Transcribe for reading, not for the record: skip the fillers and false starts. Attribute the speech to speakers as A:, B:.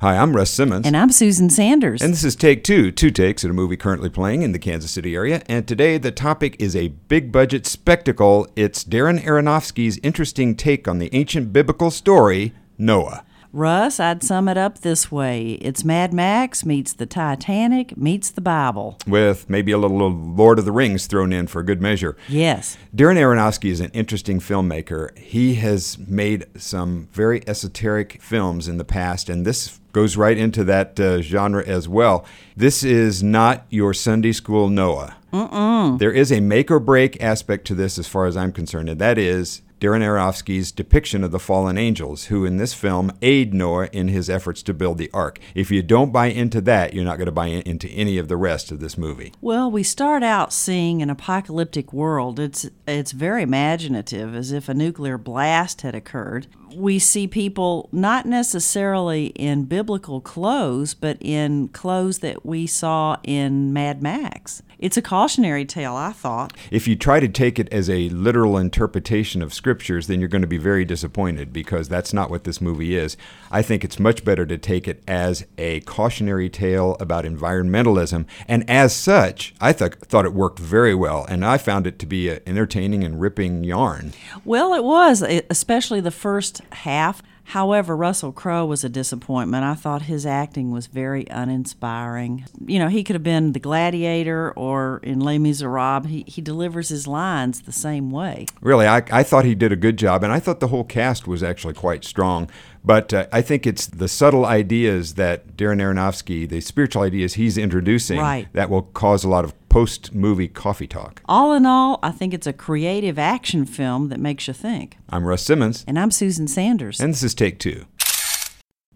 A: Hi, I'm Russ Simmons.
B: And I'm Susan Sanders.
A: And this is Take Two, two takes at a movie currently playing in the Kansas City area. And today the topic is a big-budget spectacle. It's Darren Aronofsky's interesting take on the ancient biblical story, Noah.
B: Russ, I'd sum it up this way. It's Mad Max meets the Titanic meets the Bible.
A: With maybe a little Lord of the Rings thrown in for good measure.
B: Yes.
A: Darren Aronofsky is an interesting filmmaker. He has made some very esoteric films in the past, and this goes right into that genre as well. This is not your Sunday school Noah. There is a make-or-break aspect to this as far as I'm concerned, and that is Darren Aronofsky's depiction of the fallen angels, who in this film aid Noah in his efforts to build the ark. If you don't buy into that, you're not going to buy into any of the rest of this movie.
B: Well, we start out seeing an apocalyptic world. It's very imaginative, as if a nuclear blast had occurred. We see people not necessarily in biblical clothes, but in clothes that we saw in Mad Max. It's a cautionary tale, I thought.
A: If you try to take it as a literal interpretation of scriptures, then you're going to be very disappointed, because that's not what this movie is. I think it's much better to take it as a cautionary tale about environmentalism, and as such, I thought it worked very well, and I found it to be an entertaining and ripping yarn.
B: Well, it was, especially the first half. However, Russell Crowe was a disappointment. I thought his acting was very uninspiring. You know, he could have been the gladiator or in Les Miserables. He delivers his lines the same way.
A: Really, I thought he did a good job, and I thought the whole cast was actually quite strong. But I think it's the subtle ideas that Darren Aronofsky, the spiritual ideas he's introducing, that will cause a lot of post-movie coffee talk.
B: All in all, I think it's a creative action film that makes you think.
A: I'm Russ Simmons.
B: And I'm Susan Sanders.
A: And this is Take Two.